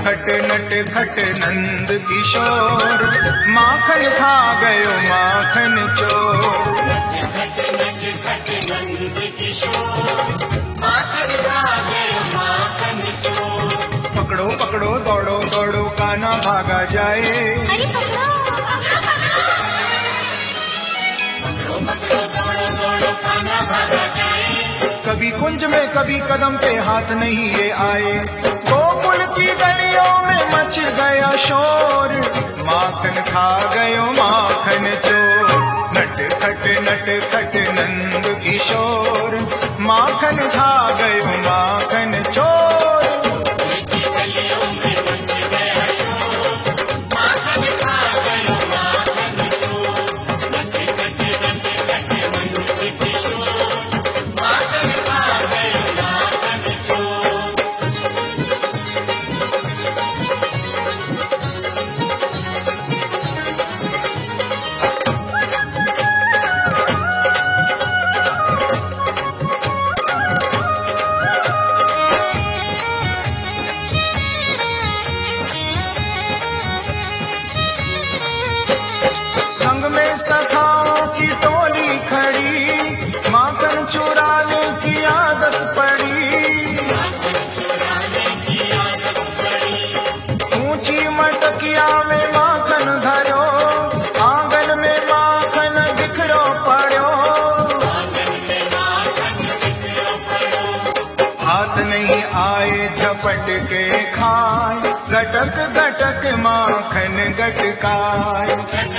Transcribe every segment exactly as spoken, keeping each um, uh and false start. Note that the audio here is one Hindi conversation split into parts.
खट नट खट नंद किशोर, माखन खा गयो माखन चोर। खट नट खट नंद किशोर, माखन खा गयो माखन चोर। पकड़ो पकड़ो दौड़ो दौड़ो कान्हा भागा जाए, अरे पकड़ो पकड़ो पकड़ो दौड़ो दौड़ो कान्हा भागा जाए। कभी कुंज में कभी कदम पे हाथ नहीं ये आए, गोकुल की गलियों में मच गया शोर, माखन खा गयो माखन चोर। नट खट नट खट नंद किशोर, माखन खा गयो माखन चोर। संग में सखाओं की टोली खड़ी, माखन चुराने की आदत पड़ी। ऊंची मटकिया में माखन धरो, आंगन में माखन बिखरो पड़ो। हाथ नहीं आए झपट के खाए, गटक गटक माखन गटकाए।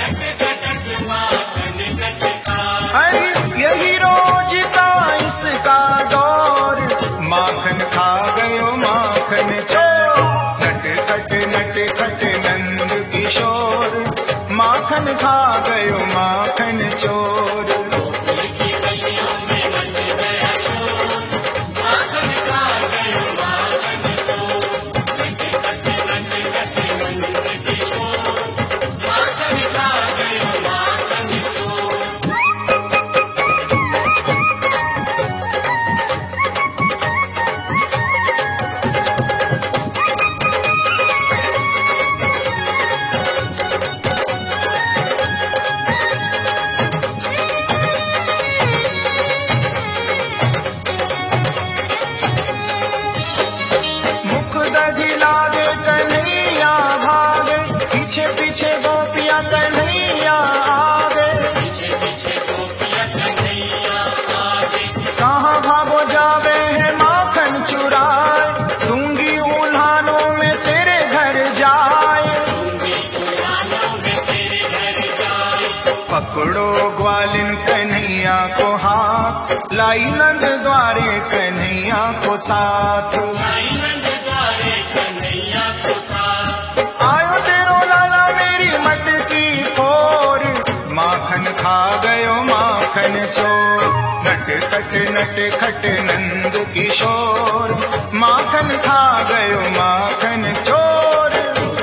अरे यही रोज का इसका दौर, माखन खा गयो माखन चोर। नट खट नट खट नंद किशोर, माखन खा गयो माखन चोर। पकड़ो ग्वालिन कन्हैया को हाथ, लाई नंद द्वारे कन्हैया को साथ। आयो तेरो लाला मेरी मटकी फोर, माखन खा गयो माखन चोर। नट खट नट खट नंद किशोर, माखन खा गयो माखन चोर।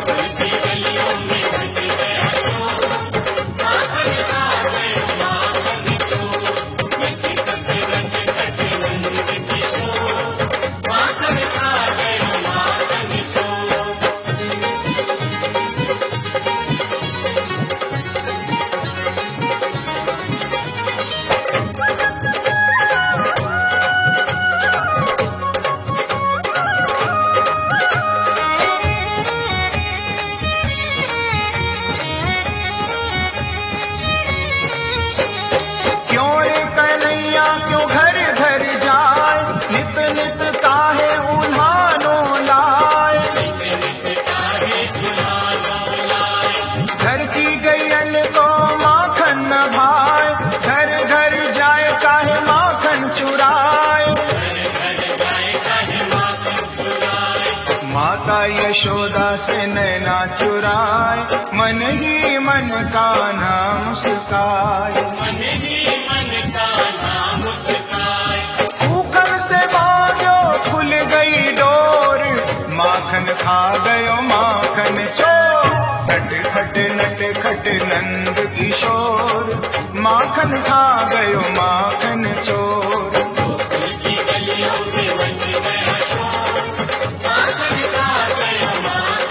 यशोदा से नैना चुराए, मन ही मन कान्हा मुस्काए। ऊखल से बाजो खुल गई डोर, माखन खा गयो माखन चोर। नट खट नट खट नंद किशोर, माखन खा गयो माखन चोर। माखन खा गयो माखन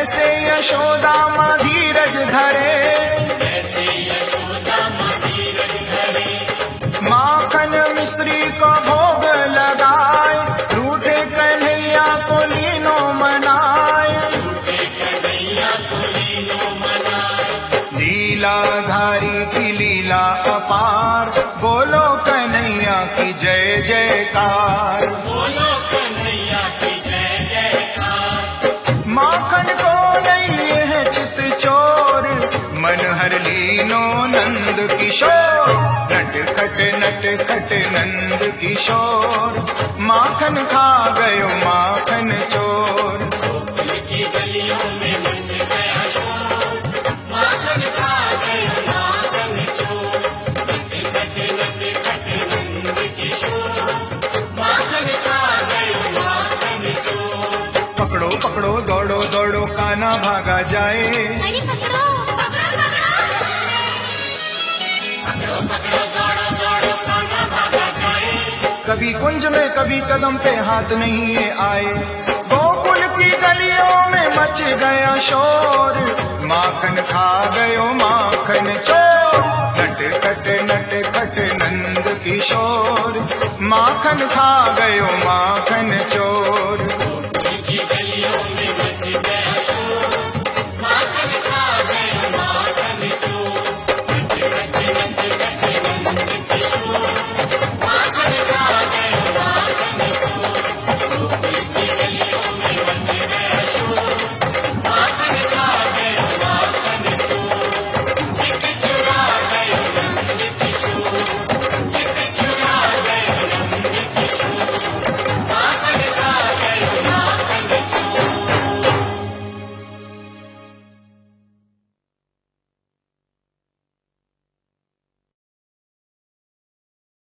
ऐसे यशोदा माँ धीरज धरे, ऐसे यशोदा माँ धीरज धरे। माखन मिश्री को भोग लगाए, रूठे कन्हैया को लीनो मनाए, रूठे कन्हैया को लीनो मनाए। लीलाधारी की लीला अपार, बोलो कन्हैया की जय जयकार, बोलो कन्हैया की जय जयकार। माखन को नहीं है चित चोर, मन हर लीनो नंद किशोर, नट खट नट खट नंद किशोर, माखन खा गयो माखन चोर। गोकुल की गलियों में मच गया शोर, माखन खा गयो माखन चोर। नट खट नट खट नंद किशोर, माखन खा गयो माखन चोर। पकड़ो पकड़ो दौड़ो दौड़ो कान्हा भागा जाए, अरे पकड़ो पकड़ो पकड़ो पकड़ो दौड़ो दौड़ो कान्हा भागा जाए। कभी कुंज में कभी कदम पे हाथ नहीं ये आए, गोकुल की गलियों में मच गया शोर, माखन खा गयो माखन चोर। नट खट नट खट नंद किशोर, माखन खा गयो माखन चोर। गोकुल की गलियों में मच गया शोर,